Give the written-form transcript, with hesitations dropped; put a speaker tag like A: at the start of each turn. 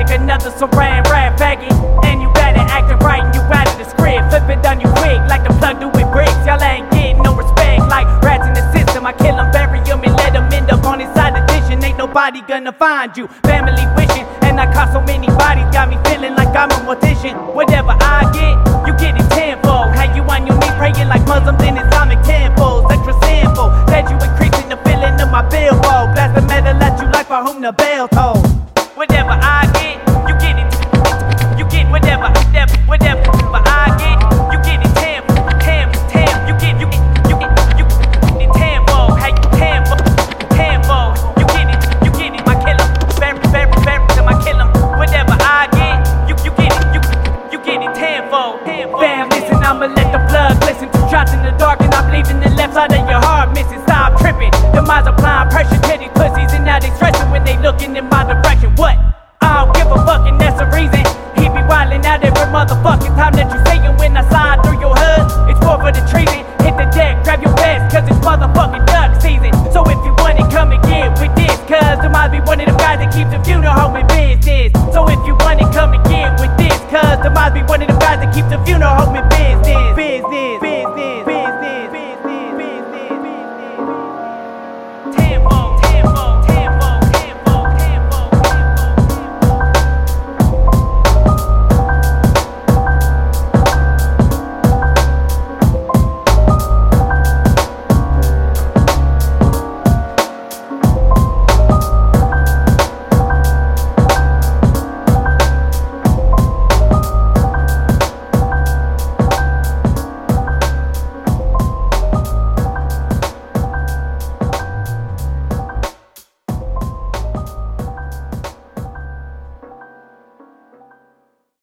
A: like another saran wrap faggot. And you got it acting right and you out of the script. Flip it on you quick like the plug do with bricks. Y'all ain't getting no respect like rats in the system. I kill them, bury them, and let them end up on his side edition. Ain't nobody gonna find you. Family wishing, and I caught so many bodies, got me feeling like I'm a mortician. Whatever I get, you get it tenfold. How you on your knees praying like Muslims in Islamic temples. Extra sinful, that you increasing the feeling of my billboard. Blast the metal at you like for whom the bell toll. Whatever I get, you get it. You get whatever I get, you get it tenfold. You get it tenfold. How you tenfold. You get it. My killer, very to my killer. Whatever I get, you get it tenfold. Fam, listen, I'ma let the blood glisten. Two shots in the dark and I'm leaving the left side of your heart missing. Stop tripping. The minds applying pressure to these pussies and now they stressing when they looking in my direction. What? I don't give a fuck and that's the reason. He be wildin' out every motherfucking time that you say it. When I slide through your hood, it's war for the treason. Hit the deck, grab your vest, cause it's motherfucking duck season. So if you want it, come and get with this, cause there might be one of them guys that keeps the funeral home in business. So if you want it, come and get with this, cause there might be one of them guys that keeps the funeral home in business. Tenfold.